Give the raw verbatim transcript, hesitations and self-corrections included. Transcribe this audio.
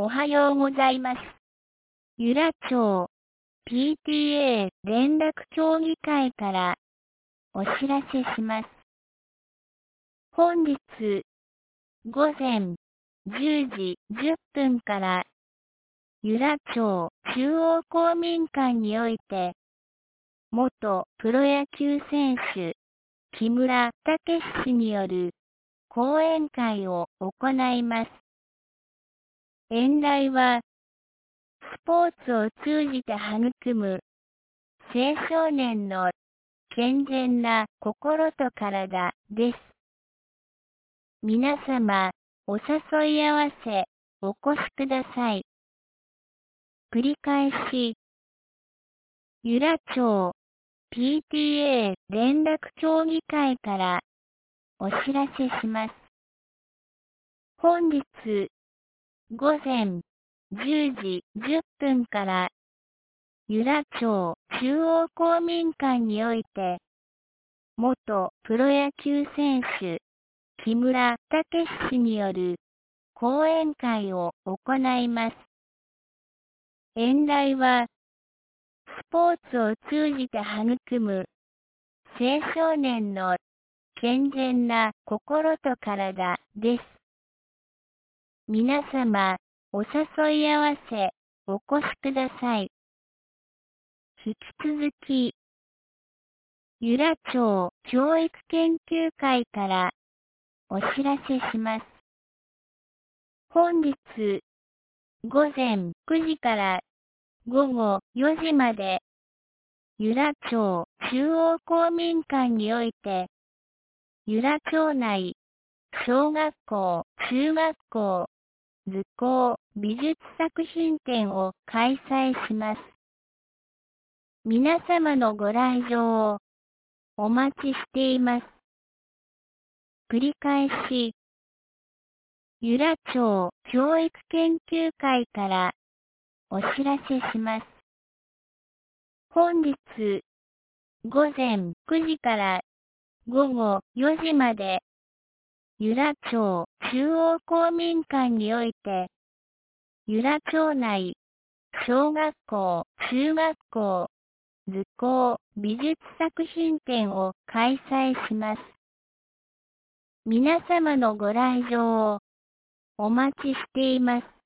おはようございます。由良町 ピーティーエー 連絡協議会からお知らせします。本日午前じゅうじじゅっぷんから由良町中央公民館において元プロ野球選手木村武氏による講演会を行います。演題はスポーツを通じて育む青少年の健全な心と体です。皆様、お誘い合わせお越しください。繰り返し、由良町 ピーティーエー 連絡協議会からお知らせします。本日午前じゅうじじゅっぷんから由良町中央公民館において元プロ野球選手木村武氏による講演会を行います。演題はスポーツを通じて育む青少年の健全な心と体です。皆様、お誘い合わせお越しください。引き続き、由良町教育研究会からお知らせします。本日午前くじから午後よじまで由良町中央公民館において由良町内小学校・中学校図工美術作品展を開催します。皆様のご来場をお待ちしています。繰り返し、由良町教育研究会からお知らせします。本日午前くじから午後よじまで由良町中央公民館において由良町内小学校・中学校図工美術作品展を開催します。皆様のご来場をお待ちしています。